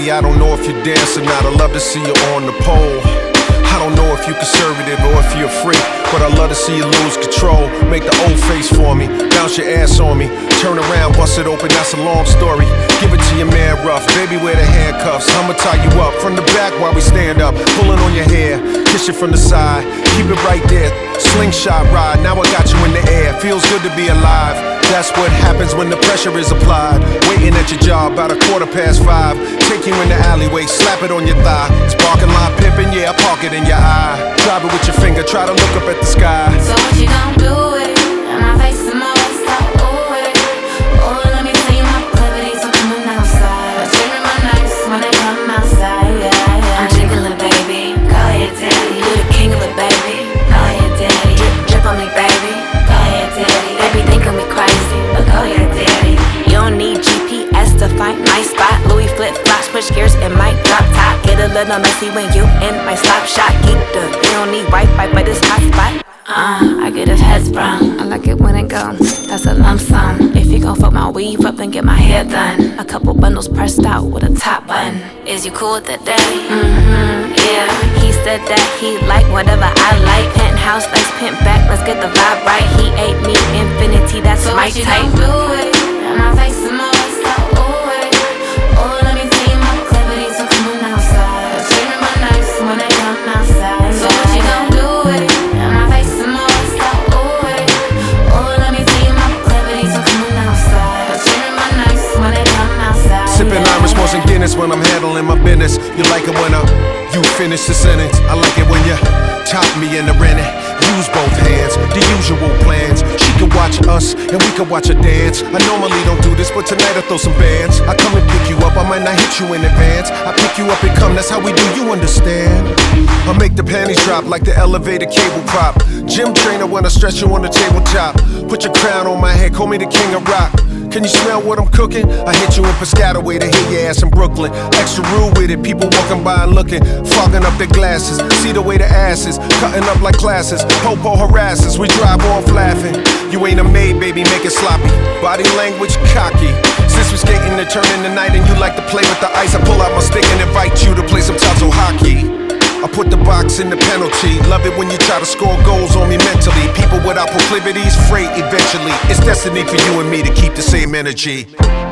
Baby, I don't know if you dance or not. I'd love to see you on the pole. I don't know if you're conservative or if you're a freak, but I'd love to see you lose control. Make the old face for me, bounce your ass on me, turn around, bust it open, that's a long story. Give it to your man rough, baby, wear the handcuffs. I'ma tie you up from the back while we stand up, pulling on your hair, kiss you from the side, keep it right there, slingshot ride. Now I got you in the air, feels good to be alive. That's what happens when the pressure is applied. Waiting at your job about 5:15. Take you in the alleyway, slap it on your thigh. It's parking lot pimping, yeah, I park it in your eye. Drive it with your finger, try to look up at the sky. So what you gon' do with it? And my face and my waist out, ooh with it. Oh, let me see my proclivities, I'm coming outside. I'm trimming my nights when they come outside, yeah. I'm jiggling, baby, call your daddy. You the king of it, baby, call your daddy. Drip, drip on me, baby, call your daddy. They be thinking me crazy, but call your daddy. You don't need GPS to find my spot. Louis flip-flops, switch gears and might drop top. Get a little messy when you in my slap shot. Keep the, you don't need Wi-Fi, but it's hot spot. I get his head sprung. I like it when it go, that's a lump sum. If you gon' fuck my weave up and get my hair done, a couple bundles pressed out with a top button. Is you cool with that, daddy? Yeah. He said that he like whatever I like. Penthouse, let's pimp back, let's get the vibe right. He ate me, infinity, that's so my type. So what you gon' do with it? And my face and my waist out, ooh with it. Oh, let me see my proclivities, I'm coming outside. I'm trimming my nights when they come outside. So what you gon' do with it? And my face and my waist out, ooh with it. Oh, let me see my proclivities, I'm coming outside. I'm trimming my nights when they come outside. Sipping Irish Moss and Guinness when I'm handling my business. You like it when you finish the sentence. I like it when you top me in the rennet. Use both hands, the usual plans. She could watch us and we could watch her dance. I normally don't do this, but tonight I throw some bands. I come and pick you up, I might not hit you in advance. I pick you up and come, that's how we do, you understand? I make the panties drop like the elevator cable prop. Gym trainer when I stretch you on the tabletop. Put your crown on my head, call me the king of rock. Can you smell what I'm cooking? I hit you in Piscataway to hit your ass in Brooklyn. Extra rude with it, people walking by and looking, fogging up their glasses. See the way the ass is, cutting up like classes. Popo harasses, we drive off laughing. You ain't a maid, baby, make it sloppy. Body language cocky. Since we skating and turning the night and you like to play with the ice, I pull out my stick and invite you to play some Tazo hockey. I put the box in the penalty. Love it when you try to score goals on me mentally. People without proclivities, freight eventually. It's destiny for you and me to keep the same energy.